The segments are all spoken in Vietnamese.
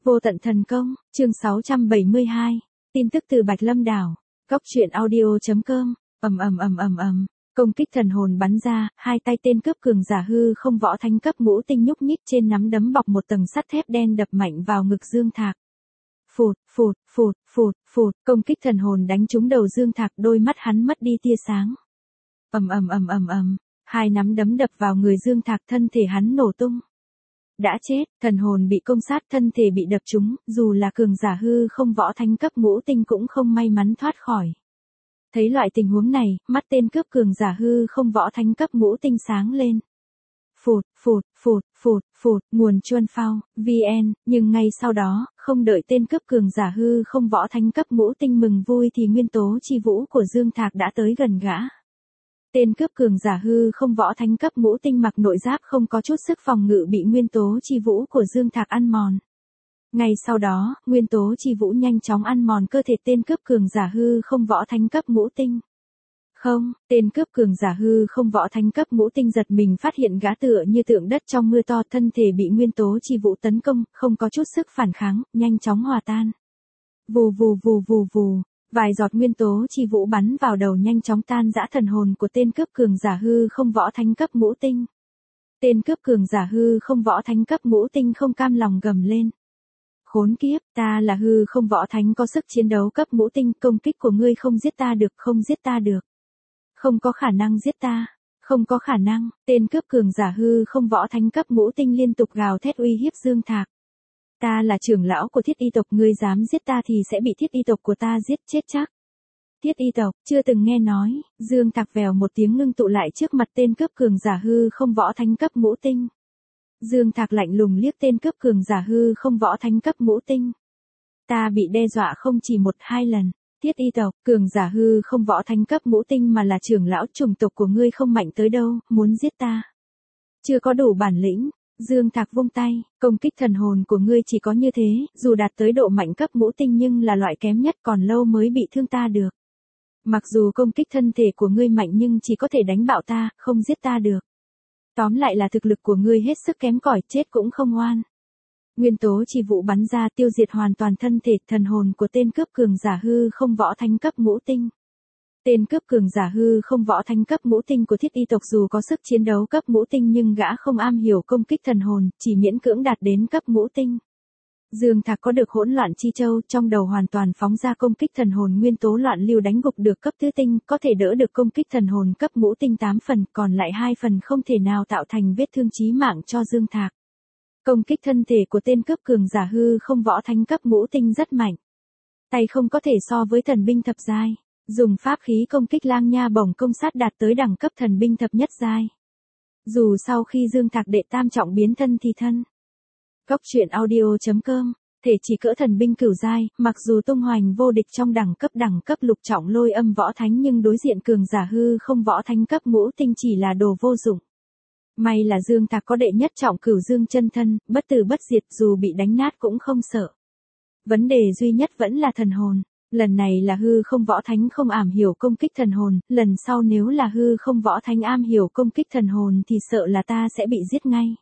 Vô tận thần công, chương 672. Tin tức từ Bạch Lâm Đảo. Góc truyện audio.com. Công kích thần hồn bắn ra, hai tay tên cướp cường giả hư không võ thánh cấp ngũ tinh nhúc nhích trên nắm đấm bọc một tầng sắt thép đen đập mạnh vào ngực Dương Thạc. Phụt, công kích thần hồn đánh trúng đầu Dương Thạc, đôi mắt hắn mất đi tia sáng. Hai nắm đấm đập vào người Dương Thạc, thân thể hắn nổ tung. Đã chết, thần hồn bị công sát, thân thể bị đập trúng, dù là cường giả hư không võ thánh cấp ngũ tinh cũng không may mắn thoát khỏi. Thấy loại tình huống này, mắt tên cướp cường giả hư không võ thánh cấp ngũ tinh sáng lên. Nguồn chuân phao, VN, nhưng ngay sau đó, không đợi tên cướp cường giả hư không võ thánh cấp ngũ tinh mừng vui thì nguyên tố chi vũ của Dương Thạc đã tới gần gã. Tên cướp cường giả hư không võ thánh cấp ngũ tinh mặc nội giáp không có chút sức phòng ngự bị nguyên tố chi vũ của Dương Thạc ăn mòn. Ngay sau đó, nguyên tố chi vũ nhanh chóng ăn mòn cơ thể tên cướp cường giả hư không võ thánh cấp ngũ tinh. Không, tên cướp cường giả hư không võ thánh cấp ngũ tinh giật mình phát hiện gã tựa như tượng đất trong mưa to, thân thể bị nguyên tố chi vũ tấn công, không có chút sức phản kháng, nhanh chóng hòa tan. Vù. Vài giọt nguyên tố chi vũ bắn vào đầu nhanh chóng tan rã thần hồn của tên cướp cường giả hư không võ thánh cấp ngũ tinh. Tên cướp cường giả hư không võ thánh cấp ngũ tinh không cam lòng gầm lên. Khốn kiếp, ta là hư không võ thánh có sức chiến đấu cấp ngũ tinh, công kích của ngươi không giết ta được. Không có khả năng giết ta. Không có khả năng, tên cướp cường giả hư không võ thánh cấp ngũ tinh liên tục gào thét uy hiếp Dương Thạc. Ta là trưởng lão của Thiết Y tộc, ngươi dám giết ta thì sẽ bị Thiết Y tộc của ta giết chết chắc. Thiết Y tộc, chưa từng nghe nói. Dương Thạc vèo một tiếng ngưng tụ lại trước mặt tên cướp cường giả hư không võ thánh cấp ngũ tinh. Dương Thạc lạnh lùng liếc tên cướp cường giả hư không võ thánh cấp ngũ tinh. Ta bị đe dọa không chỉ một hai lần. Thiết Y tộc, cường giả hư không võ thánh cấp ngũ tinh mà là trưởng lão chủng tộc của ngươi không mạnh tới đâu, muốn giết ta. Chưa có đủ bản lĩnh. Dương Thạc vung tay, công kích thần hồn của ngươi chỉ có như thế, dù đạt tới độ mạnh cấp ngũ tinh nhưng là loại kém nhất, còn lâu mới bị thương ta được. Mặc dù công kích thân thể của ngươi mạnh nhưng chỉ có thể đánh bạo ta, không giết ta được. Tóm lại là thực lực của ngươi hết sức kém cỏi, chết cũng không oan. Nguyên tố chi vũ bắn ra tiêu diệt hoàn toàn thân thể thần hồn của tên cướp cường giả hư không võ thánh cấp ngũ tinh. Tên cướp cường giả hư không võ thánh cấp ngũ tinh của Thiết Y tộc dù có sức chiến đấu cấp ngũ tinh nhưng gã không am hiểu công kích thần hồn, chỉ miễn cưỡng đạt đến cấp ngũ tinh. Dương Thạc có được hỗn loạn chi châu, trong đầu hoàn toàn phóng ra công kích thần hồn nguyên tố loạn lưu đánh gục được cấp tứ tinh, có thể đỡ được công kích thần hồn cấp ngũ tinh 8 phần, còn lại 2 phần không thể nào tạo thành vết thương chí mạng cho Dương Thạc. Công kích thân thể của tên cướp cường giả hư không võ thánh cấp ngũ tinh rất mạnh. Tay không có thể so với thần binh thập giai. Dùng pháp khí công kích lang nha bổng công sát đạt tới đẳng cấp thần binh thập nhất giai. Dù sau khi Dương Thạc đệ tam trọng biến thân thì thân. Góc truyện audio.com, thể chỉ cỡ thần binh cửu giai, mặc dù tung hoành vô địch trong đẳng cấp lục trọng lôi âm võ thánh nhưng đối diện cường giả hư không võ thánh cấp ngũ tinh chỉ là đồ vô dụng. May là Dương Thạc có đệ nhất trọng cửu dương chân thân, bất tử bất diệt, dù bị đánh nát cũng không sợ. Vấn đề duy nhất vẫn là thần hồn. Lần này là hư không võ thánh không am hiểu công kích thần hồn, lần sau nếu là hư không võ thánh am hiểu công kích thần hồn thì sợ là ta sẽ bị giết ngay.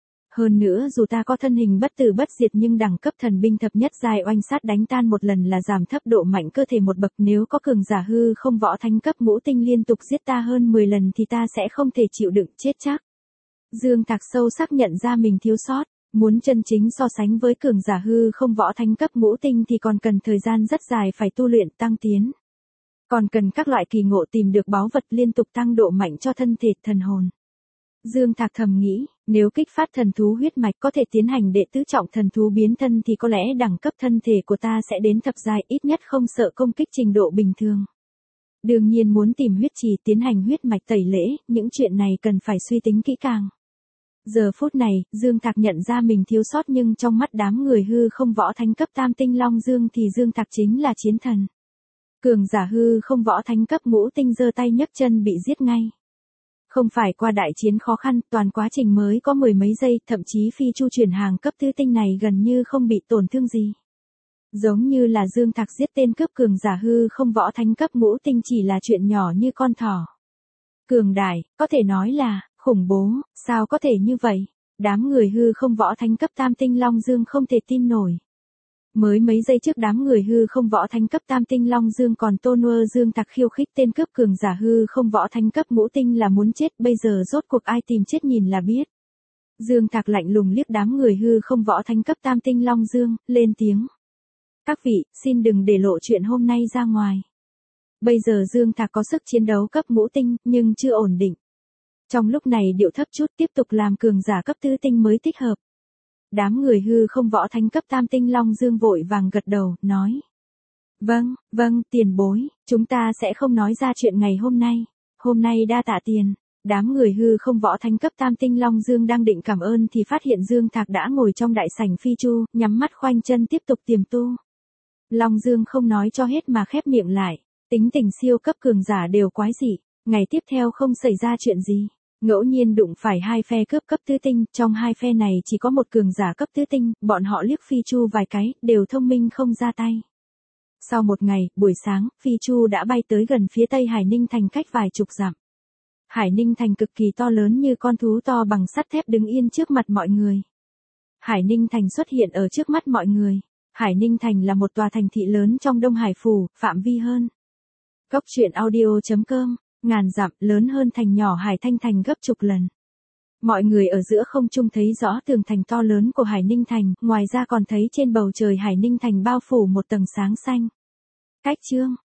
Hơn nữa dù ta có thân hình bất tử bất diệt nhưng đẳng cấp thần binh thập nhất giai oanh sát đánh tan một lần là giảm thấp độ mạnh cơ thể một bậc, nếu có cường giả hư không võ thánh cấp ngũ tinh liên tục giết ta hơn 10 lần thì ta sẽ không thể chịu đựng, chết chắc. Dương Thạc sâu sắc nhận ra mình thiếu sót. Muốn chân chính so sánh với cường giả hư không võ thánh cấp ngũ tinh thì còn cần thời gian rất dài phải tu luyện tăng tiến. Còn cần các loại kỳ ngộ tìm được báu vật liên tục tăng độ mạnh cho thân thể thần hồn. Dương Thạc thầm nghĩ, nếu kích phát thần thú huyết mạch có thể tiến hành đệ tứ trọng thần thú biến thân thì có lẽ đẳng cấp thân thể của ta sẽ đến thập giai, ít nhất không sợ công kích trình độ bình thường. Đương nhiên muốn tìm huyết trì tiến hành huyết mạch tẩy lễ, những chuyện này cần phải suy tính kỹ càng. Giờ phút này, Dương Thạc nhận ra mình thiếu sót nhưng trong mắt đám người hư không võ thánh cấp tam tinh Long Dương thì Dương Thạc chính là chiến thần. Cường giả hư không võ thánh cấp ngũ tinh giơ tay nhấc chân bị giết ngay. Không phải qua đại chiến khó khăn, toàn quá trình mới có 10 mấy giây, thậm chí phi chu chuyển hàng cấp tứ tinh này gần như không bị tổn thương gì. Giống như là Dương Thạc giết tên cướp cường giả hư không võ thánh cấp ngũ tinh chỉ là chuyện nhỏ như con thỏ. Cường đại, có thể nói là khủng bố, sao có thể như vậy? Đám người hư không võ thánh cấp tam tinh Long Dương không thể tin nổi. Mới mấy giây trước đám người hư không võ thánh cấp tam tinh Long Dương còn tôn ơ Dương Thạc khiêu khích tên cướp cường giả hư không võ thánh cấp ngũ tinh là muốn chết, bây giờ rốt cuộc ai tìm chết nhìn là biết. Dương Thạc lạnh lùng liếc đám người hư không võ thánh cấp tam tinh Long Dương, lên tiếng. Các vị, xin đừng để lộ chuyện hôm nay ra ngoài. Bây giờ Dương Thạc có sức chiến đấu cấp ngũ tinh, nhưng chưa ổn định. Trong lúc này điệu thấp chút tiếp tục làm cường giả cấp tứ tinh mới thích hợp. Đám người hư không võ thánh cấp tam tinh Long Dương vội vàng gật đầu, nói. Vâng, tiền bối, chúng ta sẽ không nói ra chuyện ngày hôm nay đa tạ tiền. Đám người hư không võ thánh cấp tam tinh Long Dương đang định cảm ơn thì phát hiện Dương Thạc đã ngồi trong đại sảnh phi chu, nhắm mắt khoanh chân tiếp tục tiềm tu. Long Dương không nói cho hết mà khép miệng lại, tính tình siêu cấp cường giả đều quái dị, ngày tiếp theo không xảy ra chuyện gì. Ngẫu nhiên đụng phải hai phe cướp cấp tứ tinh, trong hai phe này chỉ có một cường giả cấp tứ tinh, bọn họ liếc phi chu vài cái, đều thông minh không ra tay. Sau một ngày, buổi sáng, phi chu đã bay tới gần phía tây Hải Ninh Thành cách vài chục dặm. Hải Ninh Thành cực kỳ to lớn như con thú to bằng sắt thép đứng yên trước mặt mọi người. Hải Ninh Thành xuất hiện ở trước mắt mọi người. Hải Ninh Thành là một tòa thành thị lớn trong Đông Hải Phủ, phạm vi hơn. Góc truyện audio.com, ngàn dặm lớn hơn thành nhỏ Hải Thanh Thành gấp chục lần. Mọi người ở giữa không trung thấy rõ tường thành to lớn của Hải Ninh Thành, ngoài ra còn thấy trên bầu trời Hải Ninh Thành bao phủ một tầng sáng xanh. Cách chương